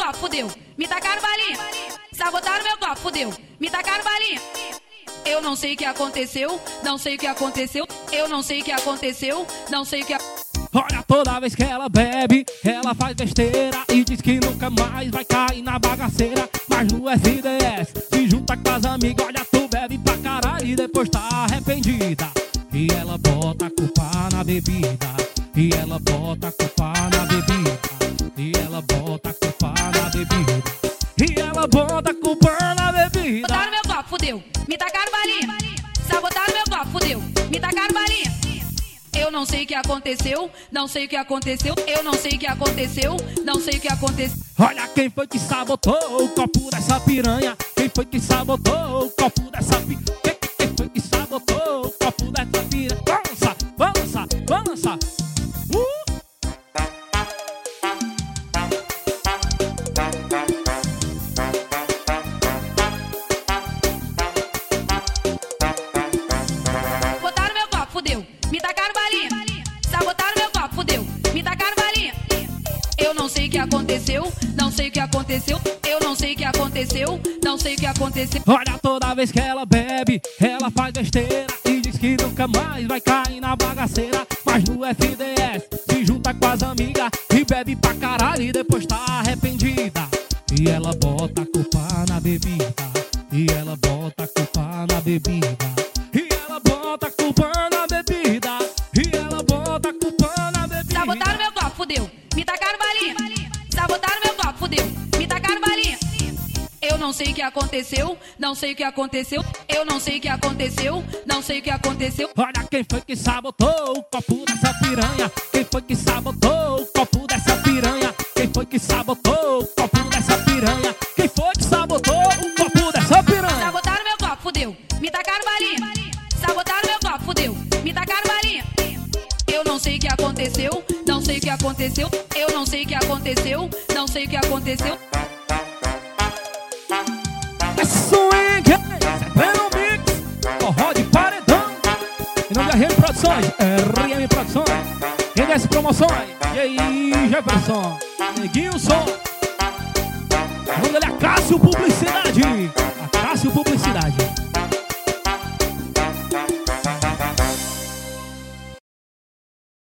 copo, fudeu. Me tacaram balinha. Sabotaram meu copo, fudeu. Me tacaram balinha. Eu não sei o que aconteceu, não sei o que aconteceu. Eu não sei o que aconteceu, não sei o que Olha, toda vez que ela bebe, ela faz besteira e diz que nunca mais vai cair na bagaceira. Mas no FDS se junta com as amigas. Olha, tu bebe pra caralho e depois tá arrependida. E ela bota a culpa na bebida. E ela bota a culpa na bebida. E ela bota a culpa na bebida. E ela bota a culpa na bebida. Sabotaram meu copo, fudeu. Me tacaram balinha. Sabotaram meu copo, fudeu. Me tacaram balinha. Eu não sei o que aconteceu, não sei o que aconteceu. Eu não sei o que aconteceu, não sei o que aconteceu. Olha quem foi que sabotou o copo dessa piranha. Quem foi que sabotou o copo dessa piranha? Quem foi que sabotou o copo dessa piranha? Balança, balança, balança. Botaram meu copo, fudeu. Me tacaram balinha. Sabotaram meu copo, fudeu. Me tacaram balinha. Eu não sei o que aconteceu, não sei o que aconteceu. Eu não sei o que aconteceu, não sei o que aconteceu. Olha, toda vez que ela bebe, ela faz besteira e diz que nunca mais vai cair na bagaceira. Mas no FDS se junta com as amigas e bebe pra caralho e depois tá arrependida. E ela bota a culpa na bebida. E ela bota a culpa na bebida. E ela bota a culpa na bebida. E ela bota a culpa na bebida. Sabotaram meu copo, fudeu. Me tacaram balinha. Sabotaram meu copo, fudeu. Me tacaram balinha. Eu não sei o que aconteceu, não sei o que aconteceu. Eu não sei o que aconteceu, não sei o que aconteceu. Olha quem foi que sabotou o copo dessa piranha. Quem foi que sabotou o copo dessa piranha? Quem foi que sabotou o copo dessa piranha? Quem foi que sabotou o copo dessa piranha? Sabotaram meu copo, fudeu. Me tacaram balinha. Sabotaram meu copo, fudeu. Me tacaram balinha. Eu não sei o que aconteceu, não sei o que aconteceu. Eu não sei o que aconteceu, não sei o que aconteceu. É swing, é no mix, forró de paredão. Em nome da RM Produções, RM Produções, NS Promoções. E aí, Jefferson, Neguinho Som. O nome dele é Cássio Publicidade.